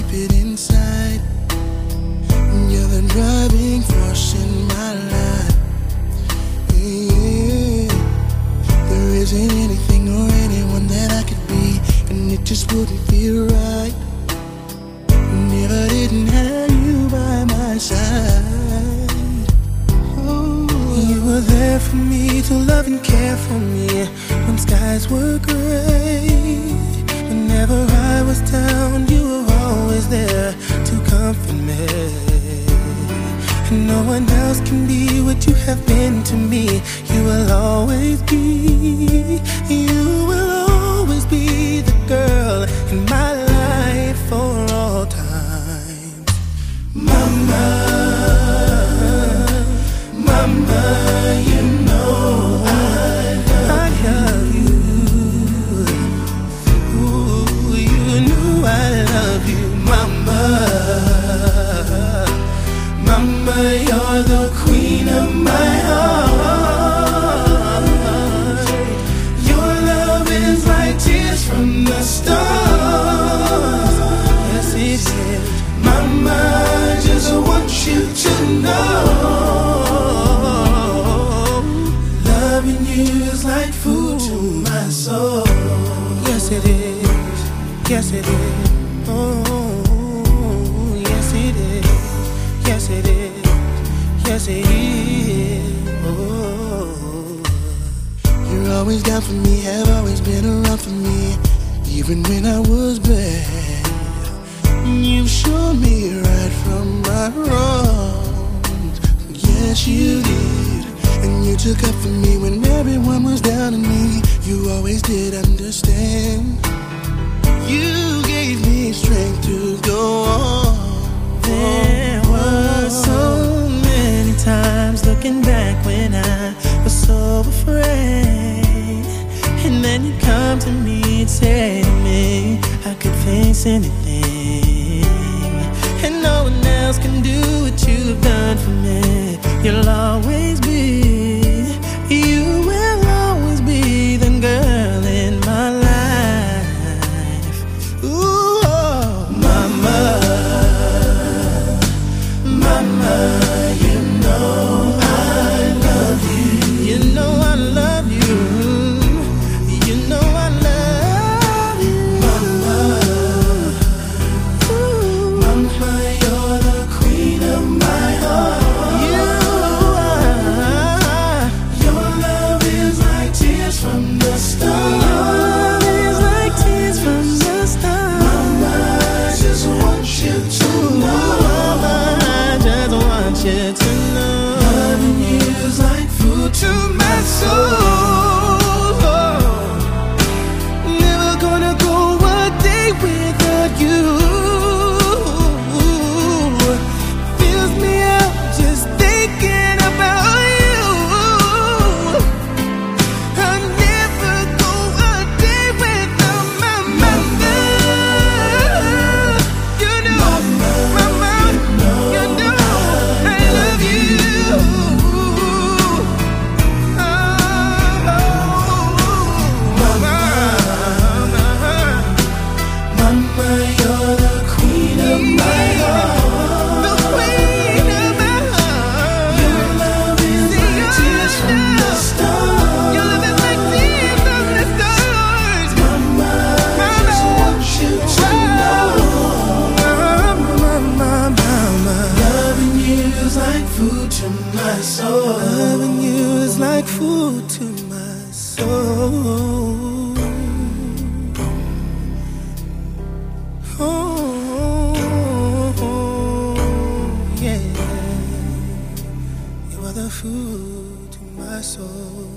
keep it inside. You're the driving force in my life. Yeah. There isn't anything or anyone that I could be, and it just wouldn't feel right if I didn't have you by my side. Oh. You were there for me to love and care for me when skies were gray. Whenever I was down, you were always there to comfort me. And no one else can be what you have been to me. You will always be, you will always be the girl in my life for all time. Mama, mama, you know I love you. Ooh, you know I love you, mama. Mama, you're the queen of my heart. Your love is like tears from the stars. Yes, it is. Mama, I just want you to know, loving you is like food to my soul. Yes, it is. Yes, it is. Oh, yes, it is. Yes, it is. Yes, it is. Oh. You're always down for me, have always been around for me, even when I was bad. You've shown me right from my wrongs. Yes, you did. And you took up for me when everyone was down on me. You always did understand. You gave me strength to go on. There were so many times looking back when I was so afraid, and then you come to me and say to me I could face anything, and no one else can do what you've done for me. You'll always be, you will always be the girl in my life. Ooh, oh, mama. Mama, you know I love you. You know I love you. You know I love you. Mama, ooh. Mama, you're the queen of my heart. You are. Your love is like tears from the stars. Your love is like tears from the stars. Mama, I just want you to know. You to know, loving you is like food to my soul. Never gonna go a day without you. Fills me up just thinking about you. I'll never go a day without my mama. You know, mama, you know. Loving you is like food to my soul. Oh, yeah. You are the food to my soul.